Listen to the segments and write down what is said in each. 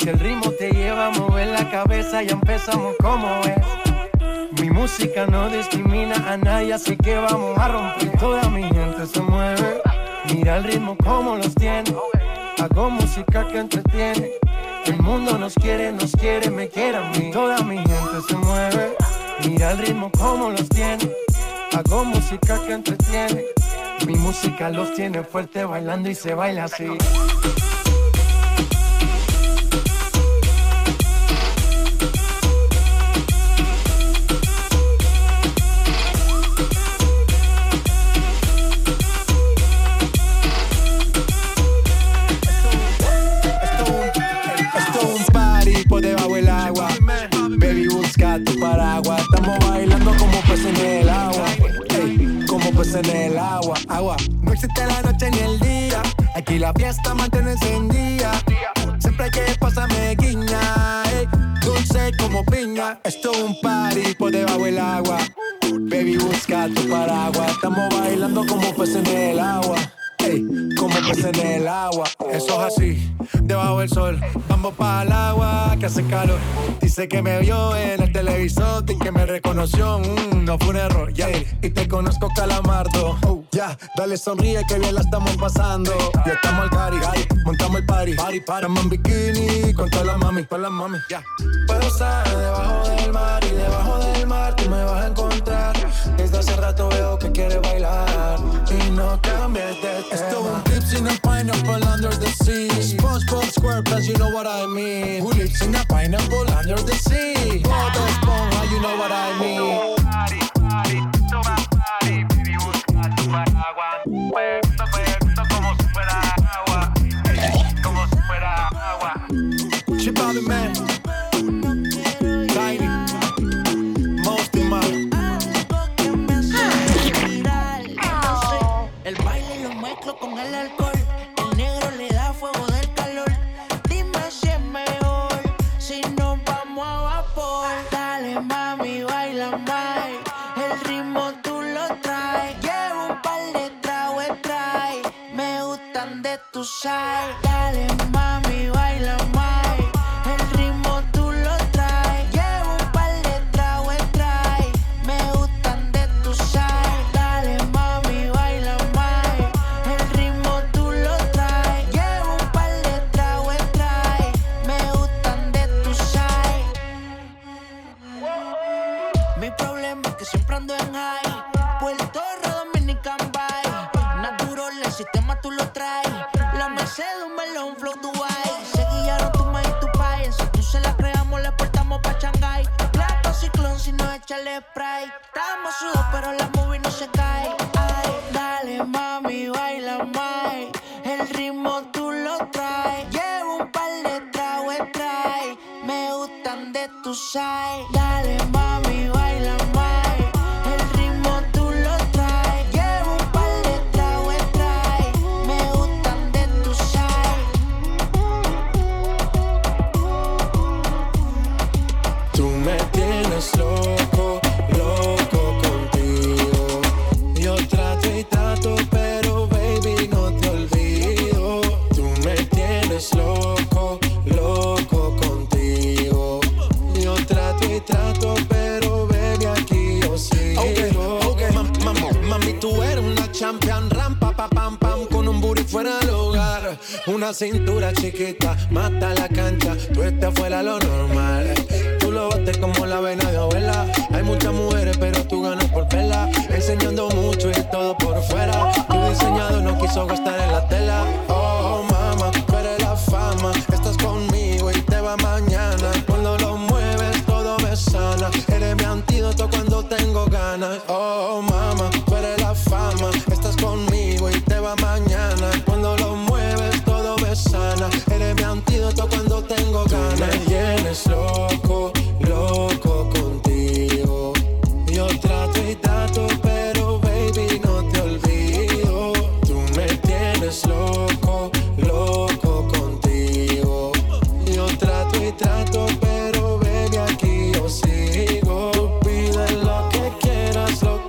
Si el ritmo te lleva a mover la cabeza, ya empezamos como es. Mi música no discrimina a nadie, así que vamos a romper. Toda mi gente se mueve, mira el ritmo como los tiene. Hago música que entretiene. El mundo nos quiere, me quiere a mí. Toda mi gente se mueve, mira el ritmo como los tiene. Hago música que entretiene. Mi música los tiene fuerte bailando y se baila así. Tu paraguas, estamos bailando como peces en el agua, como peces en el agua, agua. No existe la noche ni el día, aquí la fiesta mantiene encendida. Siempre hay que pasarme guiña, dulce como piña. Esto es un party por debajo del agua. Baby, busca tu paraguas, estamos bailando como peces en el agua. Como peces en el agua. Eso es así, debajo del sol. Vamos para el agua que hace calor. Dice que me vio en el televisor y que me reconoció. No fue un error, ya. Y te conozco, Calamardo. Ya, dale sonríe que bien la estamos pasando. Ya estamos al cari, montamos el party. Estamos en bikini con todas las mami, ya. Puedo estar debajo del mar y debajo del mar tú me vas a encontrar. Desde hace rato veo que quieres bailar y no cambies de tema. Esto es un clips in a pineapple under the sea. SpongeBob SquarePants, you know what I mean. Who lives in a pineapple under the sea? Bob Esponja, you know what I mean. Party, toma party, baby, busca tu paraguas. Puesto como si fuera agua, como si fuera agua. Chipabi man, Tiny, Mosty man. El baile lo mezclo con el alcohol. El negro le da fuego del calor. Dime si es mejor si nos vamos a vapor. Dale mami, baila más. El ritmo tú lo traes. Llevo un par de tragos, trae. Me gustan de tu side. Dale mami, baila más. El ritmo tú lo traes. Llevo un par de tragos, trae. Me gustan de tu side. Dale mami, baila más. El ritmo tú lo traes. Llevo un par de tragos, trae. Me gustan de tu side. Mi problema es que siempre ando en high. Puerto Rico, Dominican Bay. Natural, el sistema tú lo traes. La Mercedes, un melón, flow Dubai. Se guiaron tu ma y tu país. Si tú se la creamos, le portamos pa' Shanghai. Plato ciclón, si no échale spray. Estamos sudados, pero la movie no se cae. Ay, dale mami, baila más. El ritmo tú lo traes. Llevo un par de tragos, trae. Me gustan de tu side. Dale mami, baila más. El ritmo tú lo traes. Llevo un par de tragos, trae. Me gustan de tu side. Tú me tienes loco, loco contigo. Yo trato y trato, pero baby no te olvido. Tú me tienes loco, loco contigo. Yo trato y trato, pero baby aquí yo sigo. Okay. Mami, tú eres una champion, rampa, pa, pam, pam, con un booty fuera del hogar. Una cintura chiquita, mata la cancha, tú estás fuera lo normal. Tú lo bates como la vena de abuela. Hay muchas mujeres, pero tú ganas por vela. Enseñando mucho y todo por fuera. Tu diseñador no quiso gastar en la tela. Oh, mama, tú eres la fama. Estás conmigo y te va mañana. Cuando lo mueves, todo me sana. Eres mi antídoto cuando tengo ganas. Oh, mama, tú eres la fama. Estás conmigo y te va mañana. Cuando lo mueves, todo me sana. Eres mi antídoto cuando tengo ganas. Tú me tienes loco, loco contigo. Yo trato y trato, pero baby no te olvido. Tú me tienes loco, loco contigo. Yo trato y trato, pero baby aquí yo sigo. Tú pides lo que quieras, lo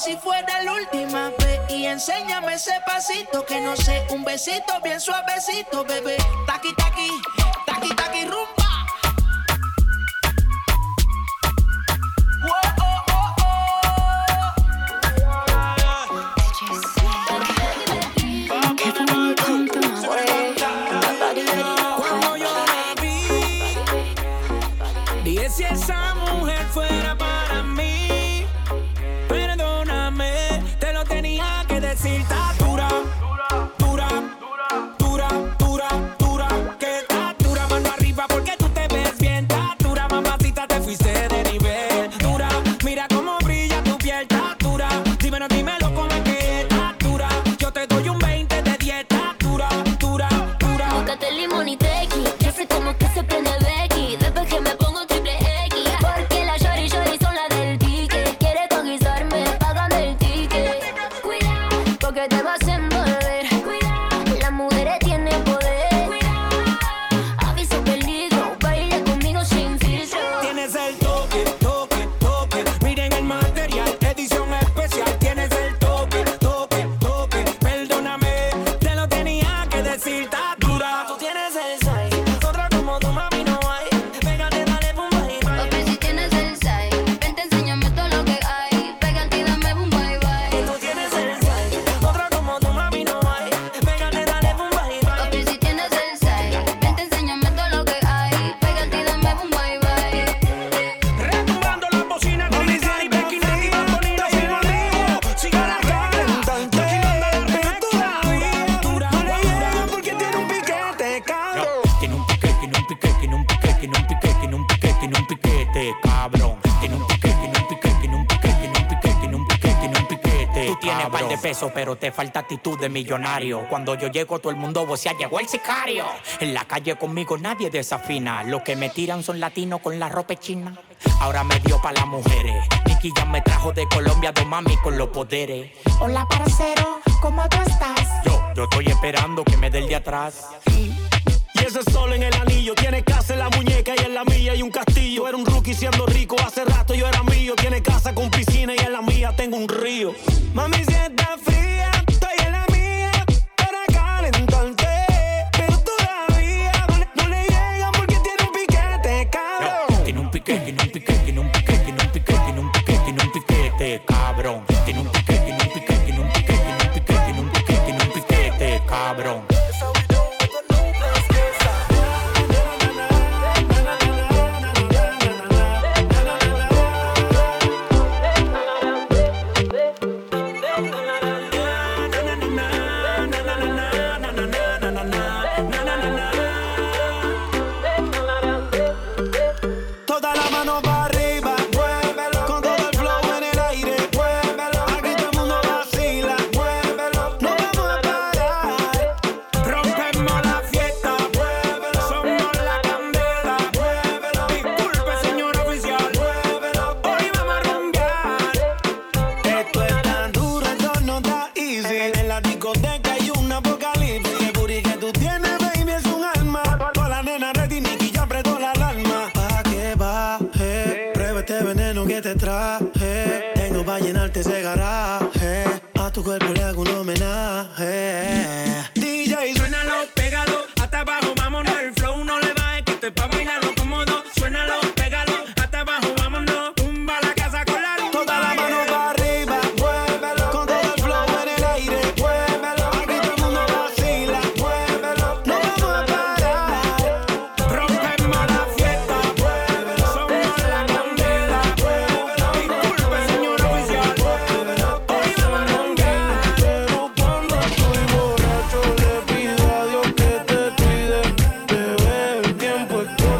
si fuera la última vez. Y enséñame ese pasito, que no sé, un besito bien suavecito, bebé. Taqui, taqui, taqui, taqui, rumba. Si esa mujer fuera para mí, perdóname, te lo tenía que decir. Está dura, dura, dura, dura, dura, que está dura, mano arriba porque tú te ves bien. Está dura, mamacita, te fuiste de nivel. Dura, mira cómo brilla tu piel. Está dura, dímelo, dímelo cómo es que está dura. Yo te doy un 20 de dieta. Dura, dura, dura. Búscate el limón y tequi, yo sé como que se prende Becky. Después que me pongo que te vas a envolver. Cuidado, las mujeres tienen poder. Cuidado, aviso peligro, baila conmigo sin filtro. Tienes el toque, toque, toque. Miren el material, edición especial. Tienes el toque, toque, toque. Perdóname, te lo tenía que decir. Está dura. Tú tienes el size, otra como tu mami no hay. Pégate, dale, boom, bye, bye. Papi, si tienes el size, vente, enséñame todo lo que hay. Pégate y dame boom, bye, bye. Tú tienes el size, otra como tu mami no hay. Pégate, dale, boom, bye, bye. Papi, si tienes el size, vente, enséñame todo lo que hay. Pégate y dame boom, bye, bye. Retumbando la bocina con Lizzy y Becky, Nati, Bambolino, sin olvido. Sigue la calentante, pero todavía dura, no le llega porque tiene un piquete, cabrón. Tiene un piquete, tiene un piquete, tiene un piquete, tiene un piquete, tiene un piquete, tiene un piquete, cabrón. Tiene un piquete, tiene un piquete, tiene un piquete, tiene un piquete, tiene un piquete, tiene un piquete. Tú tienes par de pesos, pero te falta actitud de millonario. Cuando yo llego, todo el mundo vocea, llegó el sicario. En la calle conmigo nadie desafina. Los que me tiran son latinos con la ropa china. Ahora me dio pa' las mujeres. Nicky ya me trajo de Colombia, dos mami con los poderes. Hola, parcero, ¿cómo tú estás? Yo estoy esperando que me dé el de atrás. Y ese sol en el anillo, tiene casa en la muñeca y en la mía hay un castillo. Era un rookie siendo rico, hace rato yo era mío. Tiene casa con piscina y en la mía tengo un río. Mami, si está fría, estoy en la mía para calentarte. Pero todavía no le llegan porque tiene un piquete, cabrón. Tiene un piquete, tiene un piquete, tiene un piquete, tiene un piquete, tiene un piquete, tiene un piquete, cabrón. Tiene un piquete, tiene un piquete, tiene un piquete, tiene un piquete, tiene un piquete, tiene un piquete, cabrón. Toda la mano para arriba, muévelo. Con todo el flow en el aire, muévelo. Aquí todo el mundo vacila, muévelo. No vamos a parar. Rompemos la fiesta, muévelo. Somos la candela, muévelo. Disculpe, señor oficial, muévelo. Hoy vamos a rumbear. Esto es tan duro, esto no está easy. En la discoteca hay un apocalipsis. El booty que tú tienes, baby, es un alma. Toda la nena ready, Nicky ya apretó la alarma. Prueba este veneno que te traje. Tengo pa' llenarte ese garaje. A tu cuerpo le hago un homenaje. DJ, suénalo, pégalo, hasta abajo, vámonos. El flow no le baje, que esto es pa' bailarlo cómodo. Suénalo, pégalo, hasta abajo, vámonos. Tumba la casa con la luz. Toda la mano para arriba, muévelo. Con todo el flow en el aire, muévelo. Aquí todo el mundo vacila, muévelo. No vamos a parar. Rompemos la fiesta, muévelo. Somos la candela, muévelo. Disculpe, señor oficial, muévelo. Hoy vamos a rumbear. Pero cuando estoy borracho le pido a Dios que te cuide. Bebé, el tiempo es corto.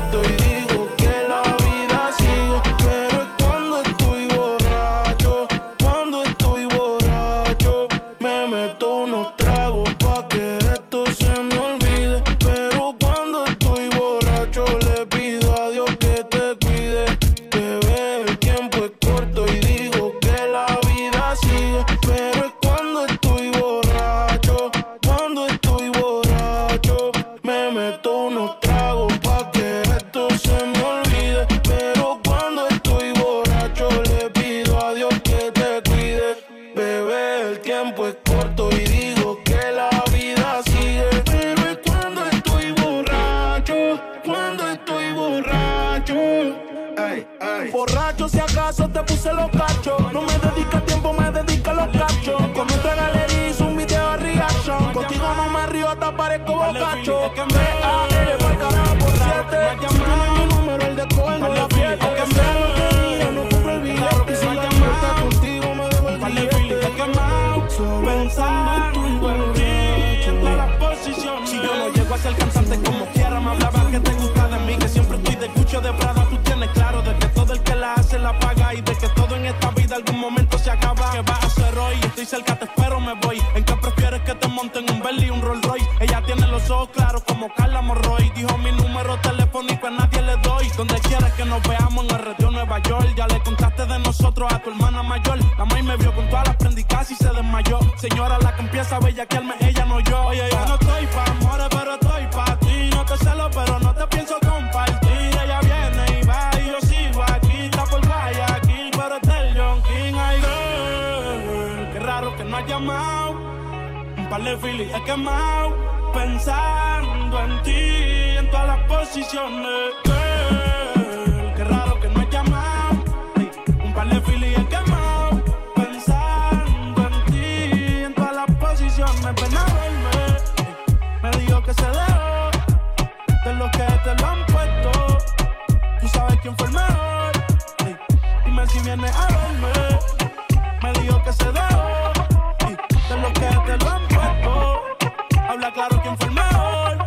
si acaso te puse los cachos. No me dedica tiempo, me dedica los cachos. Con nuestra galería hice un video de reaction. Contigo no me río, hasta parezco bocacho. B.A.L. pa'l carajo por 7. Si tienes mi número, el de call no la fiesta. Que sea lo que diga, no compro el billete. Y si la muerta contigo me dejo el billete. Pensando en tu borracho, en todas las posiciones. Si yo no llego a ser cantante como quiera, me hablaba que te gusta de mí, que siempre estoy de Gucci o de Prada. Tú tienes claro de que todo el que la hace la paga y de que todo en esta vida algún momento se acaba. ¿Qué vas a hacer hoy? Estoy cerca, te espero, me voy. ¿En qué prefieres que te monten un Bentley y un Rolls Royce? Ella tiene los ojos claros como Carla Morroy. Dijo mi número telefónico a nadie le doy. Donde quieras que nos veamos en el radio Nueva York. Ya le contaste de nosotros a tu hermana mayor. La maíz me vio con todas las prendicas y se desmayó. Señora, la que empieza a bellaquearme, ella no yo. Oye, yo no estoy pa' amores, pero estoy pa' ti. No te celo, pero no te pienso compartir. Ella viene y va y yo sigo aquí. Está por Guayaquil, pero está el John King. Ay, girl, qué raro que no has llamado. Un par de filis he quemado. Pensando en ti, en todas las posiciones. Girl, qué raro que no has llamado. Un par de filis he quemado. Ven a verme, me dijo que se dejó de los que te lo han puesto. Tú sabes quién fue el mejor. Dime si vienes a verme. Me dijo que se dejó de los que te lo han puesto. Habla claro quién fue el mejor.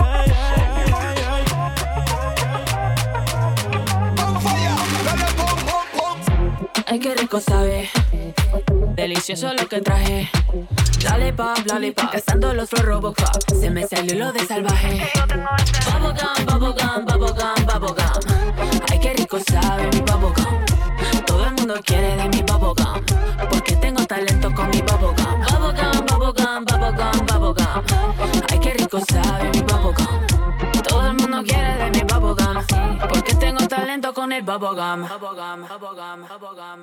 Ay, qué rico sabe, delicioso lo que traje. Lollipop, cazando los flow Robocop. Se me salió lo de salvaje. Bubblegum, bubblegum, bubblegum, bubblegum. Ay, qué rico sabe mi bubblegum. Todo el mundo quiere de mi bubblegum, porque tengo talento con mi bubblegum. Bubblegum, bubblegum, bubblegum, bubblegum. Ay, qué rico sabe mi bubblegum. Todo el mundo quiere de mi bubblegum, porque tengo talento con el bubblegum. Bubblegum, bubblegum, bubblegum.